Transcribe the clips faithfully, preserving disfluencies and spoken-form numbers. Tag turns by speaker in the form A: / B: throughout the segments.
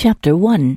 A: Chapter one.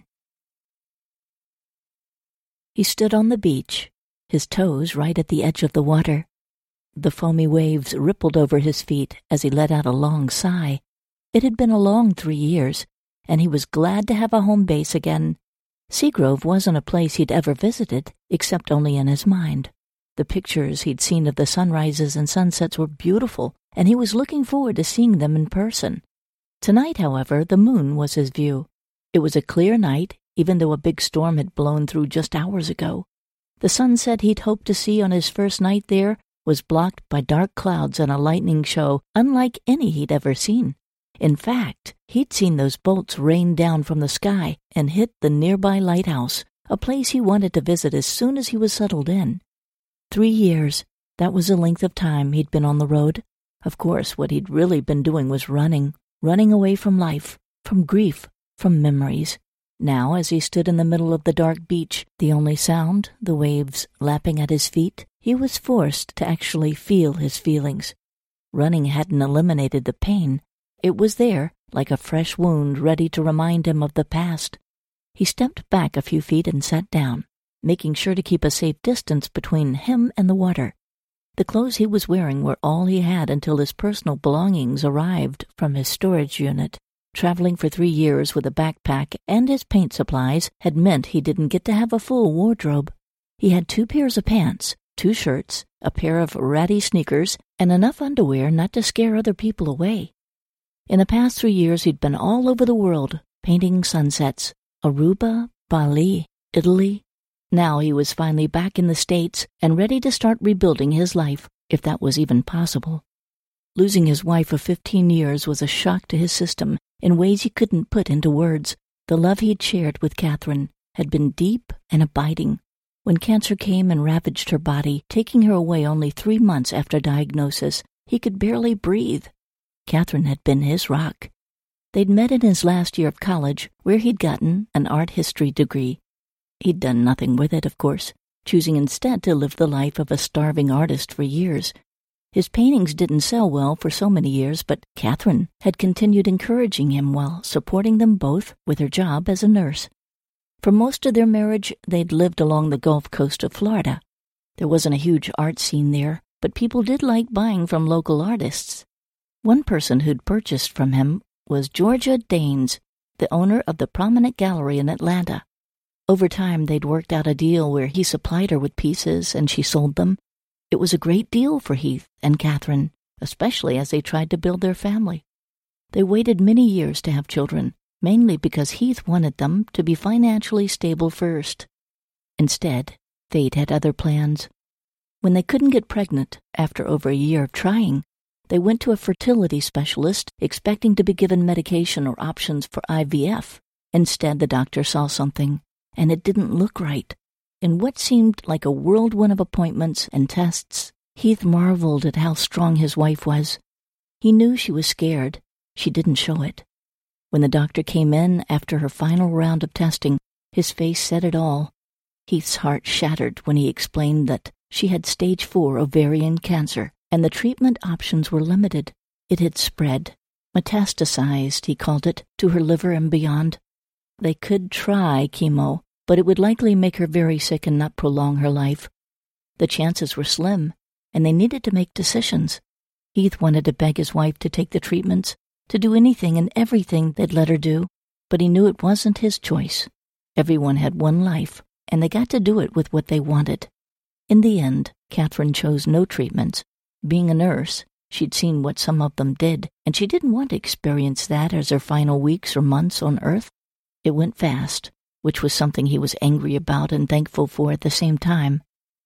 A: He stood on the beach, his toes right at the edge of the water. The foamy waves rippled over his feet as he let out a long sigh. It had been a long three years, and he was glad to have a home base again. Seagrove wasn't a place he'd ever visited, except only in his mind. The pictures he'd seen of the sunrises and sunsets were beautiful, and he was looking forward to seeing them in person. Tonight, however, the moon was his view. It was a clear night, even though a big storm had blown through just hours ago. The sunset he'd hoped to see on his first night there was blocked by dark clouds and a lightning show unlike any he'd ever seen. In fact, he'd seen those bolts rain down from the sky and hit the nearby lighthouse, a place he wanted to visit as soon as he was settled in. Three years, that was the length of time he'd been on the road. Of course, what he'd really been doing was running, running away from life, from grief, from memories. Now, as he stood in the middle of the dark beach, the only sound, the waves lapping at his feet, he was forced to actually feel his feelings. Running hadn't eliminated the pain. It was there, like a fresh wound ready to remind him of the past. He stepped back a few feet and sat down, making sure to keep a safe distance between him and the water. The clothes he was wearing were all he had until his personal belongings arrived from his storage unit. Traveling for three years with a backpack and his paint supplies had meant he didn't get to have a full wardrobe. He had two pairs of pants, two shirts, a pair of ratty sneakers, and enough underwear not to scare other people away. In the past three years he'd been all over the world, painting sunsets, Aruba, Bali, Italy. Now he was finally back in the States and ready to start rebuilding his life, if that was even possible. Losing his wife of fifteen years was a shock to his system in ways he couldn't put into words. The love he'd shared with Catherine had been deep and abiding. When cancer came and ravaged her body, taking her away only three months after diagnosis, he could barely breathe. Catherine had been his rock. They'd met in his last year of college, where he'd gotten an art history degree. He'd done nothing with it, of course, choosing instead to live the life of a starving artist for years. His paintings didn't sell well for so many years, but Catherine had continued encouraging him while supporting them both with her job as a nurse. For most of their marriage, they'd lived along the Gulf Coast of Florida. There wasn't a huge art scene there, but people did like buying from local artists. One person who'd purchased from him was Georgia Danes, the owner of the Prominent Gallery in Atlanta. Over time, they'd worked out a deal where he supplied her with pieces and she sold them. It was a great deal for Heath and Catherine, especially as they tried to build their family. They waited many years to have children, mainly because Heath wanted them to be financially stable first. Instead, fate had other plans. When they couldn't get pregnant after over a year of trying, they went to a fertility specialist expecting to be given medication or options for I V F. Instead, the doctor saw something, and it didn't look right. In what seemed like a whirlwind of appointments and tests, Heath marveled at how strong his wife was. He knew she was scared. She didn't show it. When the doctor came in after her final round of testing, his face said it all. Heath's heart shattered when he explained that she had stage four ovarian cancer, and the treatment options were limited. It had spread, metastasized, he called it, to her liver and beyond. They could try chemo, but it would likely make her very sick and not prolong her life. The chances were slim, and they needed to make decisions. Heath wanted to beg his wife to take the treatments, to do anything and everything they'd let her do, but he knew it wasn't his choice. Everyone had one life, and they got to do it with what they wanted. In the end, Catherine chose no treatments. Being a nurse, she'd seen what some of them did, and she didn't want to experience that as her final weeks or months on Earth. It went fast, which was something he was angry about and thankful for at the same time.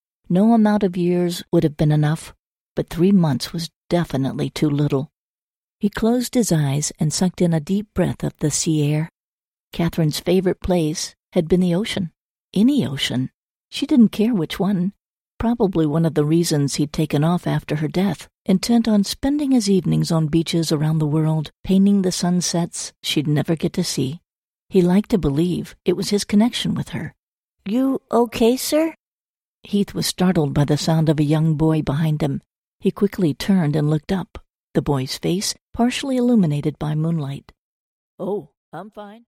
A: No amount of years would have been enough, but three months was definitely too little. He closed his eyes and sucked in a deep breath of the sea air. Catherine's favorite place had been the ocean. Any ocean. She didn't care which one. Probably one of the reasons he'd taken off after her death, intent on spending his evenings on beaches around the world, painting the sunsets she'd never get to see. He liked to believe it was his connection with her. "You okay, sir?" Heath was startled by the sound of a young boy behind him. He quickly turned and looked up, the boy's face partially illuminated by moonlight. "Oh, I'm fine."